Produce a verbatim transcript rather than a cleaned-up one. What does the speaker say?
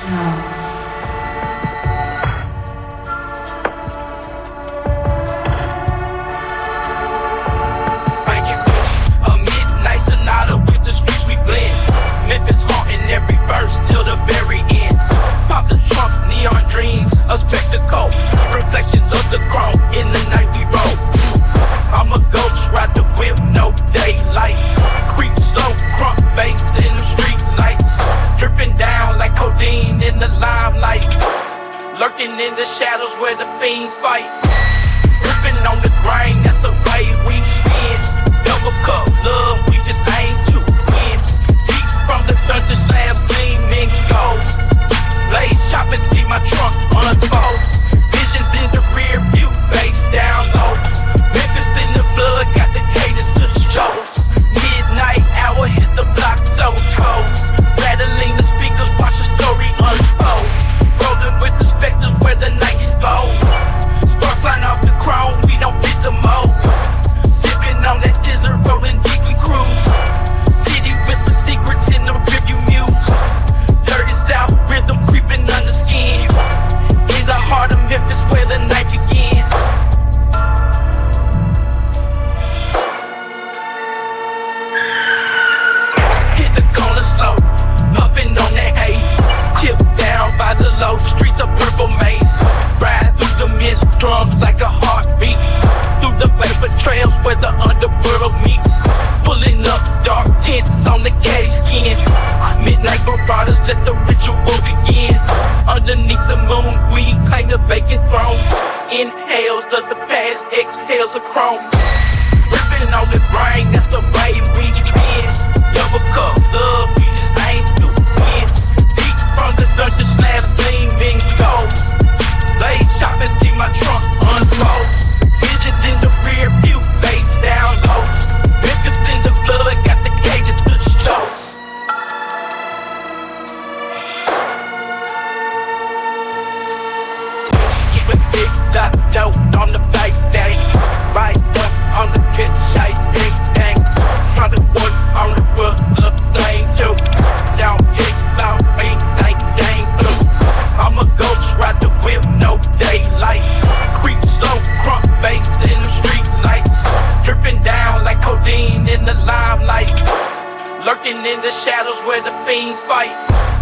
No. A midnight sonata with the streets we blend. Memphis haunting every verse till the very end. Pop the trunk, neon dreams, a spectacle. Reflections of the chrome in the night we roll. I'm a ghost, ride the whip, no daylight. Creep slow, crunk face in the street lights. Dripping down like codeine in the limelight. Lurking in the shadows where the fiends fight. Gripping on the grind, that's the way we spin. Double cup love, we just aim to win. Deep from the thunder slabs, gleaming gold. Blaze chopping, see my trunk unfold. Visions in the rear view, face down low. Memphis in the blood, got the cadence to the shows. Midnight hour, hit the block so cold. Rattling the speakers, watch the story unfold. Rolling with the specters where the night is bold. Sparks line off the chrome, we don't fit the mold. Sipping on that scissor, rolling deep we cruise. City whisper secrets in the rearview muse. Dirty South rhythm creeping under skin. In the heart of Memphis where the night begins. Hit the corner slow, puffing on that haze. Tip down by the low streets of purple maze. Ride through the mist, drums like a heartbeat. Through the vapor trails where the underworld meets. Pulling up dark tents on the caddy skin. Midnight marauders, let the ritual begin. Underneath the moon, we claim the vacant throne. Inhales of the past, exhales of chrome. Ripping on the brain, that's the way we spin. Double cup love, we just aim to win. Deep from the thunder slabs, gleaming gold. Blaze chopping, see my trunk unfold. Visions in the rear view, face down low. Memphis in the blood, got the cadence to the shows. Keep a big dot dope on the bike daddy. Right up on the kid shite, ding dang. Trying to work on the foot of lane two. Down kick about me like dang blue. I'm a ghost, ride the whip, no daylight. Creep slow, crunk face in the street lights. Dripping down like codeine in the limelight. Lurking in the shadows where the fiends fight.